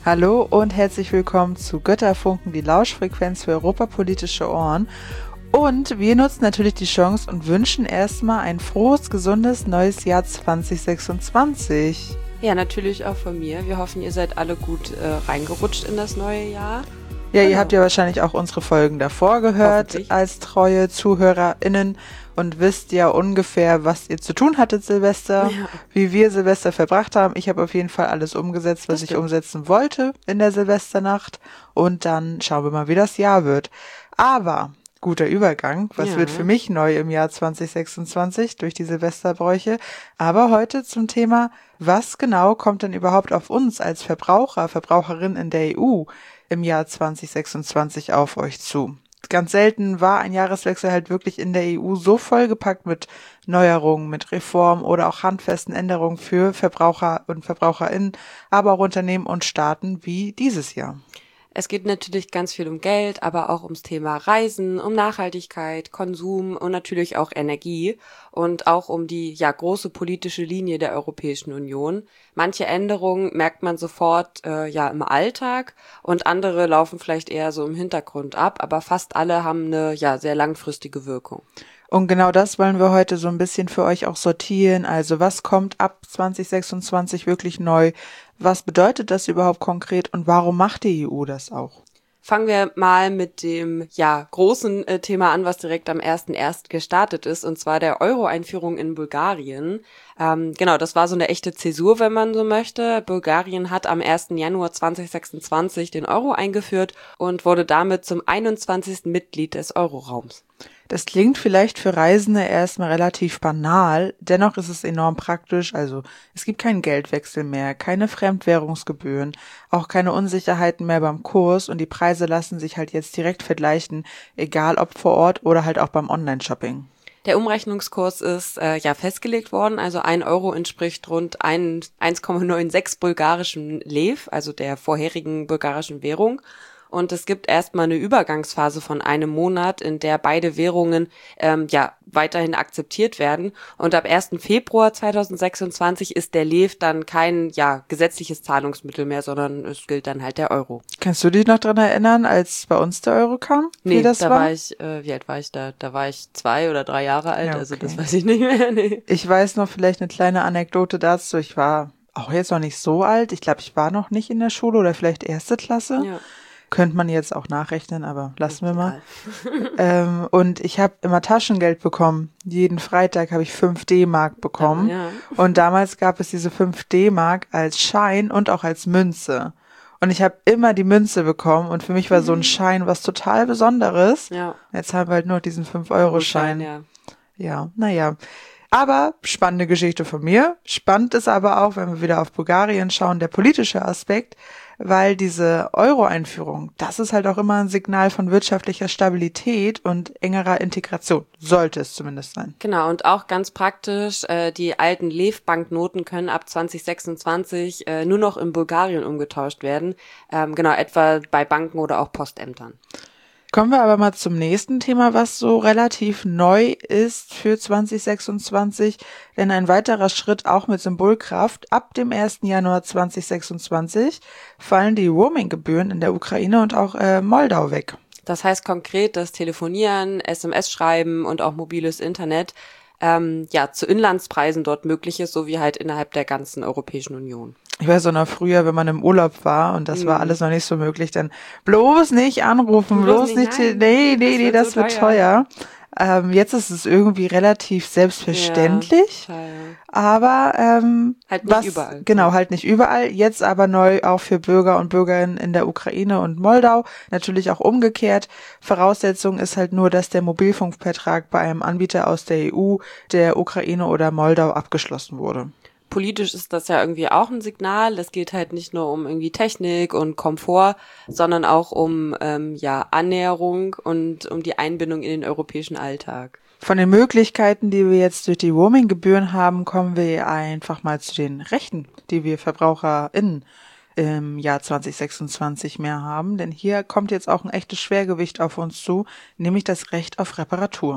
Hallo und herzlich willkommen zu Götterfunken, die Lauschfrequenz für europapolitische Ohren. Und wir nutzen natürlich die Chance und wünschen erstmal ein frohes, gesundes neues Jahr 2026. Ja, natürlich auch von mir. Wir hoffen, ihr seid alle gut reingerutscht in das neue Jahr. Ja, Ihr habt ja wahrscheinlich auch unsere Folgen davor gehört als treue ZuhörerInnen und wisst ja ungefähr, was ihr zu tun hattet Silvester, wie wir Silvester verbracht haben. Ich habe auf jeden Fall alles umgesetzt, was ich umsetzen wollte in der Silvesternacht und dann schauen wir mal, wie das Jahr wird. Aber guter Übergang, was wird für mich neu im Jahr 2026 durch die Silvesterbräuche, aber heute zum Thema, was genau kommt denn überhaupt auf uns als Verbraucher, Verbraucherin in der EU im Jahr 2026 auf euch zu. Ganz selten war ein Jahreswechsel halt wirklich in der EU so vollgepackt mit Neuerungen, mit Reformen oder auch handfesten Änderungen für Verbraucher und VerbraucherInnen, aber auch Unternehmen und Staaten wie dieses Jahr. Es geht natürlich ganz viel um Geld, aber auch ums Thema Reisen, um Nachhaltigkeit, Konsum und natürlich auch Energie und auch um die große politische Linie der Europäischen Union. Manche Änderungen merkt man sofort im Alltag und andere laufen vielleicht eher so im Hintergrund ab, aber fast alle haben eine sehr langfristige Wirkung. Und genau das wollen wir heute so ein bisschen für euch auch sortieren. Also was kommt ab 2026 wirklich neu? Was bedeutet das überhaupt konkret und warum macht die EU das auch? Fangen wir mal mit dem großen Thema an, was direkt am 1.1. gestartet ist, und zwar der Euro-Einführung in Bulgarien. Das war so eine echte Zäsur, wenn man so möchte. Bulgarien hat am 1. Januar 2026 den Euro eingeführt und wurde damit zum 21. Mitglied des Euroraums. Das klingt vielleicht für Reisende erstmal relativ banal, dennoch ist es enorm praktisch, also es gibt keinen Geldwechsel mehr, keine Fremdwährungsgebühren, auch keine Unsicherheiten mehr beim Kurs und die Preise lassen sich halt jetzt direkt vergleichen, egal ob vor Ort oder halt auch beim Online-Shopping. Der Umrechnungskurs ist festgelegt worden, also 1 Euro entspricht rund 1,96 bulgarischen Lev, also der vorherigen bulgarischen Währung. Und es gibt erstmal eine Übergangsphase von einem Monat, in der beide Währungen weiterhin akzeptiert werden. Und ab 1. Februar 2026 ist der Lev dann kein gesetzliches Zahlungsmittel mehr, sondern es gilt dann halt der Euro. Kannst du dich noch dran erinnern, als bei uns der Euro kam? Nee, da war ich, wie alt war ich da? Da war ich 2 oder 3 Jahre alt, also das weiß ich nicht mehr. Nee. Ich weiß noch vielleicht eine kleine Anekdote dazu. Ich war auch jetzt noch nicht so alt. Ich glaube, ich war noch nicht in der Schule oder vielleicht 1. Klasse. Ja. Könnte man jetzt auch nachrechnen, aber lassen wir mal. Und ich habe immer Taschengeld bekommen. Jeden Freitag habe ich 5 D-Mark bekommen. Ja. Und damals gab es diese 5 D-Mark als Schein und auch als Münze. Und ich habe immer die Münze bekommen und für mich war so ein Schein was total Besonderes. Ja. Jetzt haben wir halt nur diesen 5-Euro-Schein. Ja, naja. Aber spannende Geschichte von mir. Spannend ist aber auch, wenn wir wieder auf Bulgarien schauen, der politische Aspekt, weil diese Euro-Einführung, das ist halt auch immer ein Signal von wirtschaftlicher Stabilität und engerer Integration. Sollte es zumindest sein. Genau, und auch ganz praktisch, die alten Lev-Banknoten können ab 2026 nur noch in Bulgarien umgetauscht werden. Etwa bei Banken oder auch Postämtern. Kommen wir aber mal zum nächsten Thema, was so relativ neu ist für 2026, denn ein weiterer Schritt auch mit Symbolkraft. Ab dem 1. Januar 2026 fallen die Roaming-Gebühren in der Ukraine und auch Moldau weg. Das heißt konkret, dass Telefonieren, SMS-Schreiben und auch mobiles Internet zu Inlandspreisen dort möglich ist, so wie halt innerhalb der ganzen Europäischen Union. Ich weiß auch noch früher, wenn man im Urlaub war und das war alles noch nicht so möglich, dann bloß nicht anrufen, bloß nicht, nee, das wird teuer. Jetzt ist es irgendwie relativ selbstverständlich, aber halt nicht überall. Genau, halt nicht überall. Jetzt aber neu auch für Bürger und Bürgerinnen in der Ukraine und Moldau, natürlich auch umgekehrt. Voraussetzung ist halt nur, dass der Mobilfunkvertrag bei einem Anbieter aus der EU, der Ukraine oder Moldau abgeschlossen wurde. Politisch ist das ja irgendwie auch ein Signal. Es geht halt nicht nur um irgendwie Technik und Komfort, sondern auch um Annäherung und um die Einbindung in den europäischen Alltag. Von den Möglichkeiten, die wir jetzt durch die Roaming-Gebühren haben, kommen wir einfach mal zu den Rechten, die wir VerbraucherInnen im Jahr 2026 mehr haben. Denn hier kommt jetzt auch ein echtes Schwergewicht auf uns zu, nämlich das Recht auf Reparatur.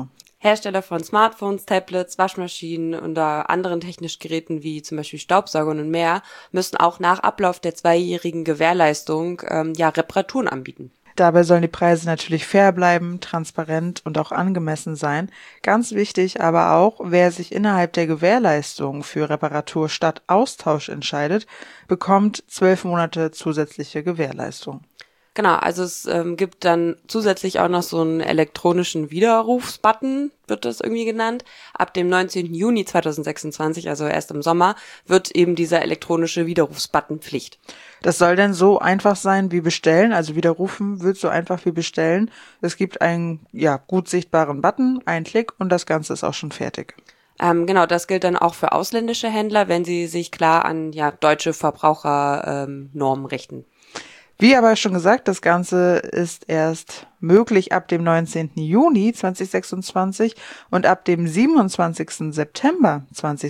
Hersteller von Smartphones, Tablets, Waschmaschinen oder anderen technischen Geräten wie zum Beispiel Staubsaugern und mehr müssen auch nach Ablauf der 2-jährigen Gewährleistung Reparaturen anbieten. Dabei sollen die Preise natürlich fair bleiben, transparent und auch angemessen sein. Ganz wichtig aber auch, wer sich innerhalb der Gewährleistung für Reparatur statt Austausch entscheidet, bekommt 12 Monate zusätzliche Gewährleistung. Genau, also es gibt dann zusätzlich auch noch so einen elektronischen Widerrufsbutton, wird das irgendwie genannt. Ab dem 19. Juni 2026, also erst im Sommer, wird eben dieser elektronische Widerrufsbutton Pflicht. Das soll denn so einfach sein wie bestellen, also widerrufen wird so einfach wie bestellen. Es gibt einen gut sichtbaren Button, einen Klick und das Ganze ist auch schon fertig. Genau, das gilt dann auch für ausländische Händler, wenn sie sich klar an deutsche Verbrauchernormen richten. Wie aber schon gesagt, das Ganze ist erst möglich ab dem 19. Juni 2026 und ab dem 27. September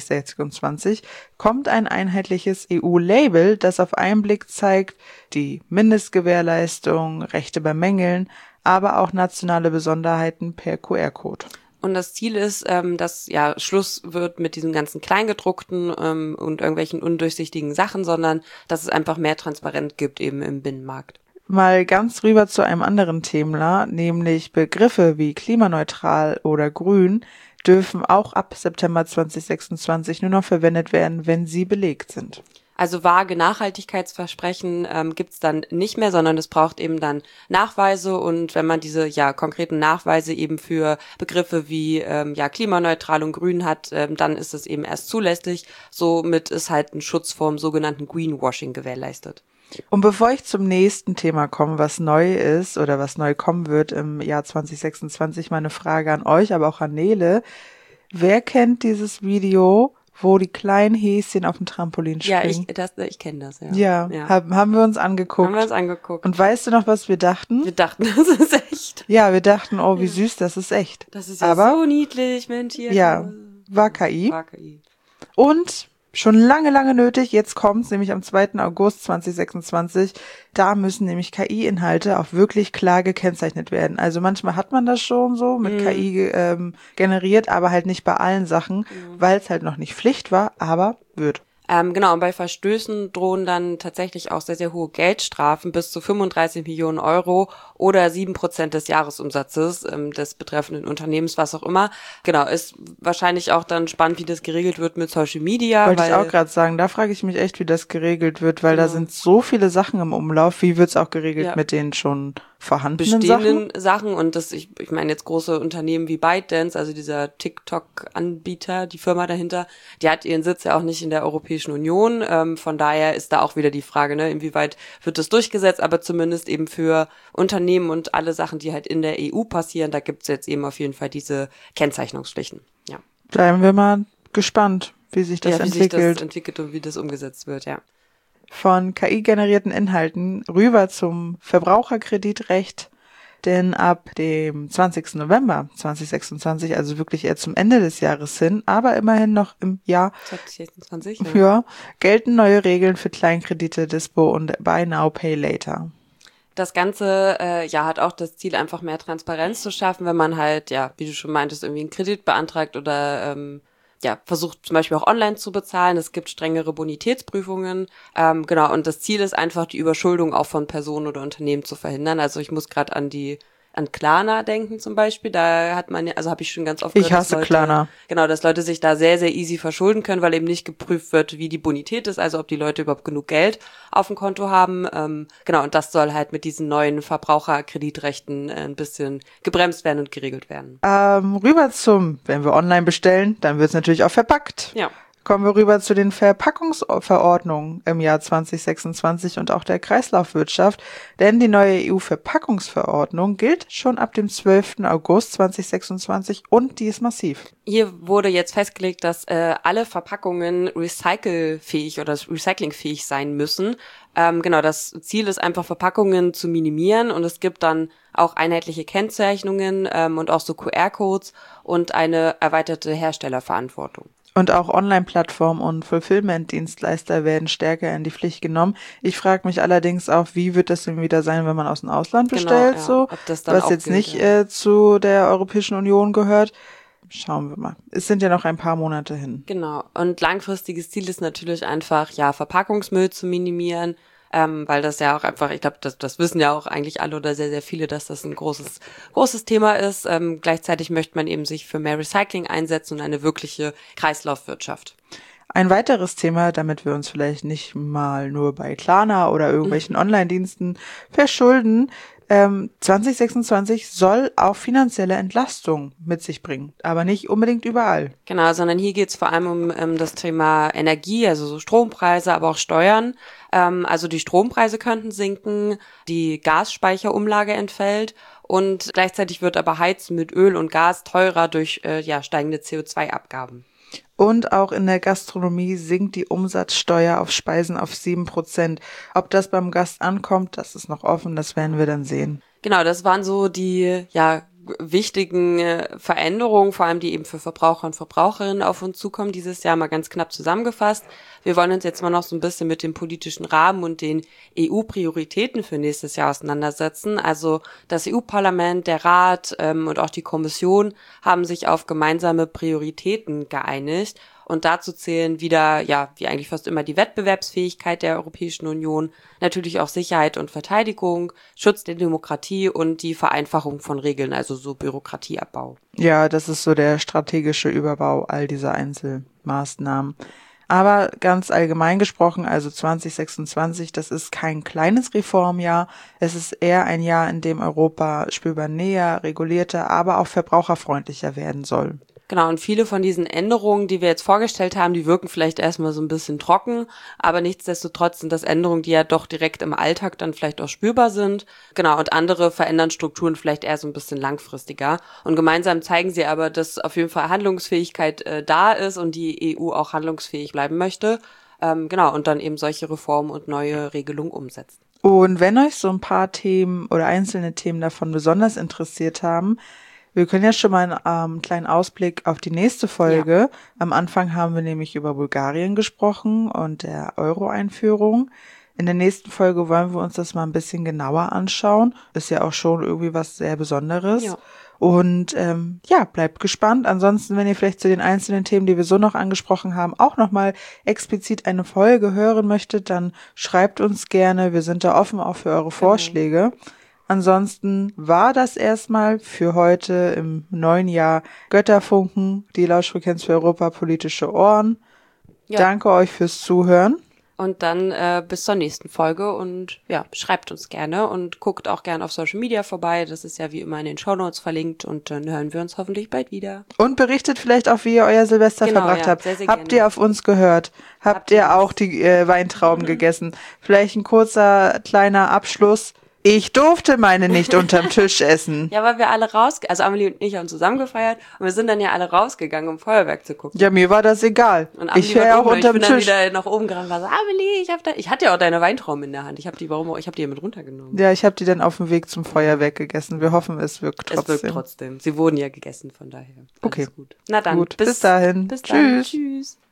2026 kommt ein einheitliches EU-Label, das auf einen Blick zeigt, die Mindestgewährleistung, Rechte bei Mängeln, aber auch nationale Besonderheiten per QR-Code. Und das Ziel ist, dass Schluss wird mit diesem ganzen Kleingedruckten und irgendwelchen undurchsichtigen Sachen, sondern dass es einfach mehr Transparenz gibt eben im Binnenmarkt. Mal ganz rüber zu einem anderen Thema, nämlich Begriffe wie klimaneutral oder grün dürfen auch ab September 2026 nur noch verwendet werden, wenn sie belegt sind. Also vage Nachhaltigkeitsversprechen gibt's dann nicht mehr, sondern es braucht eben dann Nachweise und wenn man diese konkreten Nachweise eben für Begriffe wie klimaneutral und grün hat, dann ist es eben erst zulässig. Somit ist halt ein Schutz vom sogenannten Greenwashing gewährleistet. Und bevor ich zum nächsten Thema komme, was neu ist oder was neu kommen wird im Jahr 2026, meine Frage an euch, aber auch an Nele. Wer kennt dieses Video, wo die kleinen Häschen auf dem Trampolin springen? Ja, ich kenne das, ja. Ja. Haben wir uns angeguckt. Und weißt du noch, was wir dachten? Wir dachten, das ist echt. Ja, wir dachten, oh, wie süß, das ist echt. Das ist ja so niedlich, Mensch. Ja, war KI. War KI. Und schon lange, lange nötig. Jetzt kommt's, nämlich am 2. August 2026. Da müssen nämlich KI-Inhalte auch wirklich klar gekennzeichnet werden. Also manchmal hat man das schon so mit KI generiert, aber halt nicht bei allen Sachen, weil es halt noch nicht Pflicht war, aber wird. Genau, und bei Verstößen drohen dann tatsächlich auch sehr, sehr hohe Geldstrafen bis zu 35 Millionen Euro oder 7% des Jahresumsatzes des betreffenden Unternehmens, was auch immer. Genau, ist wahrscheinlich auch dann spannend, wie das geregelt wird mit Social Media. Wollte ich auch gerade sagen, da frage ich mich echt, wie das geregelt wird, weil da sind so viele Sachen im Umlauf. Wie wird's auch geregelt mit den schon vorhandenen bestehenden Sachen und das, ich meine jetzt große Unternehmen wie ByteDance, also dieser TikTok-Anbieter, die Firma dahinter, die hat ihren Sitz ja auch nicht in der Europäischen Union, von daher ist da auch wieder die Frage, ne, inwieweit wird das durchgesetzt, aber zumindest eben für Unternehmen und alle Sachen, die halt in der EU passieren, da gibt's jetzt eben auf jeden Fall diese Kennzeichnungspflichten, ja. Bleiben wir mal gespannt, wie sich das entwickelt. Wie sich das entwickelt und wie das umgesetzt wird, ja. Von KI-generierten Inhalten rüber zum Verbraucherkreditrecht, denn ab dem 20. November 2026, also wirklich eher zum Ende des Jahres hin, aber immerhin noch im Jahr 2026, gelten neue Regeln für Kleinkredite, Dispo und Buy Now, Pay Later. Das Ganze hat auch das Ziel, einfach mehr Transparenz zu schaffen, wenn man halt, wie du schon meintest, irgendwie einen Kredit beantragt oder versucht zum Beispiel auch online zu bezahlen. Es gibt strengere Bonitätsprüfungen. Und das Ziel ist einfach, die Überschuldung auch von Personen oder Unternehmen zu verhindern. Also ich muss gerade an Klarna denken zum Beispiel. Da hat man habe ich schon ganz oft gehört, ich hasse Klarna. Genau, dass Leute sich da sehr, sehr easy verschulden können, weil eben nicht geprüft wird, wie die Bonität ist, also ob die Leute überhaupt genug Geld auf dem Konto haben. Und das soll halt mit diesen neuen Verbraucherkreditrechten ein bisschen gebremst werden und geregelt werden. Rüber wenn wir online bestellen, dann wird es natürlich auch verpackt. Ja. Kommen wir rüber zu den Verpackungsverordnungen im Jahr 2026 und auch der Kreislaufwirtschaft, denn die neue EU-Verpackungsverordnung gilt schon ab dem 12. August 2026 und die ist massiv. Hier wurde jetzt festgelegt, dass alle Verpackungen recycelfähig oder recyclingfähig sein müssen. Das Ziel ist einfach, Verpackungen zu minimieren und es gibt dann auch einheitliche Kennzeichnungen und auch so QR-Codes und eine erweiterte Herstellerverantwortung. Und auch Online-Plattformen und Fulfillment-Dienstleister werden stärker in die Pflicht genommen. Ich frage mich allerdings auch, wie wird das denn wieder sein, wenn man aus dem Ausland bestellt, ob das dann was auch jetzt gilt, nicht zu der Europäischen Union gehört. Schauen wir mal. Es sind ja noch ein paar Monate hin. Genau. Und langfristiges Ziel ist natürlich einfach, Verpackungsmüll zu minimieren, weil das ja auch einfach, ich glaube, das wissen ja auch eigentlich alle oder sehr, sehr viele, dass das ein großes Thema ist. Gleichzeitig möchte man eben sich für mehr Recycling einsetzen und eine wirkliche Kreislaufwirtschaft. Ein weiteres Thema, damit wir uns vielleicht nicht mal nur bei Klarna oder irgendwelchen Online-Diensten verschulden, 2026 soll auch finanzielle Entlastung mit sich bringen, aber nicht unbedingt überall. Genau, sondern hier geht es vor allem um das Thema Energie, also so Strompreise, aber auch Steuern. Also die Strompreise könnten sinken, die Gasspeicherumlage entfällt und gleichzeitig wird aber Heizen mit Öl und Gas teurer durch steigende CO2-Abgaben. Und auch in der Gastronomie sinkt die Umsatzsteuer auf Speisen auf 7%. Ob das beim Gast ankommt, das ist noch offen, das werden wir dann sehen. Genau, das waren so die wichtigen Veränderungen, vor allem die eben für Verbraucher und Verbraucherinnen auf uns zukommen dieses Jahr, mal ganz knapp zusammengefasst. Wir wollen uns jetzt mal noch so ein bisschen mit dem politischen Rahmen und den EU-Prioritäten für nächstes Jahr auseinandersetzen. Also das EU-Parlament, der Rat und auch die Kommission haben sich auf gemeinsame Prioritäten geeinigt. Und dazu zählen wieder, wie eigentlich fast immer, die Wettbewerbsfähigkeit der Europäischen Union, natürlich auch Sicherheit und Verteidigung, Schutz der Demokratie und die Vereinfachung von Regeln, also so Bürokratieabbau. Ja, das ist so der strategische Überbau all dieser Einzelmaßnahmen. Aber ganz allgemein gesprochen, also 2026, das ist kein kleines Reformjahr. Es ist eher ein Jahr, in dem Europa spürbar näher, regulierter, aber auch verbraucherfreundlicher werden soll. Genau, und viele von diesen Änderungen, die wir jetzt vorgestellt haben, die wirken vielleicht erstmal so ein bisschen trocken, aber nichtsdestotrotz sind das Änderungen, die ja doch direkt im Alltag dann vielleicht auch spürbar sind. Genau, und andere verändern Strukturen vielleicht eher so ein bisschen langfristiger. Und gemeinsam zeigen sie aber, dass auf jeden Fall Handlungsfähigkeit da ist und die EU auch handlungsfähig bleiben möchte. Und dann eben solche Reformen und neue Regelungen umsetzt. Und wenn euch so ein paar Themen oder einzelne Themen davon besonders interessiert haben, wir können ja schon mal einen kleinen Ausblick auf die nächste Folge. Ja. Am Anfang haben wir nämlich über Bulgarien gesprochen und der Euro-Einführung. In der nächsten Folge wollen wir uns das mal ein bisschen genauer anschauen. Ist ja auch schon irgendwie was sehr Besonderes. Ja. Und bleibt gespannt. Ansonsten, wenn ihr vielleicht zu den einzelnen Themen, die wir so noch angesprochen haben, auch nochmal explizit eine Folge hören möchtet, dann schreibt uns gerne. Wir sind da offen auch für eure Vorschläge. Ansonsten war das erstmal für heute im neuen Jahr Götterfunken, die Lauschfrequenz für Europa, politische Ohren. Ja. Danke euch fürs Zuhören. Und dann bis zur nächsten Folge und schreibt uns gerne und guckt auch gerne auf Social Media vorbei. Das ist ja wie immer in den Shownotes verlinkt und dann hören wir uns hoffentlich bald wieder. Und berichtet vielleicht auch, wie ihr euer Silvester verbracht habt. Sehr, sehr habt gerne. Ihr auf uns gehört? Habt ihr auch die Weintrauben gegessen? Vielleicht ein kurzer, kleiner Abschluss. Ich durfte meine nicht unterm Tisch essen. Ja, weil wir alle also Amelie und ich haben zusammen gefeiert und wir sind dann ja alle rausgegangen, um Feuerwerk zu gucken. Ja, mir war das egal. Und ich wäre auch unterm Tisch. Ich bin dann wieder nach oben gerannt, war so, Amelie, ich hatte ja auch deine Weintrauben in der Hand. Ich habe die ja mit runtergenommen. Ja, ich habe die dann auf dem Weg zum Feuerwerk gegessen. Wir hoffen, es wirkt trotzdem. Es wirkt trotzdem. Sie wurden ja gegessen, von daher. Alles okay. Gut. Na dann, bis dahin. Bis dann. Tschüss.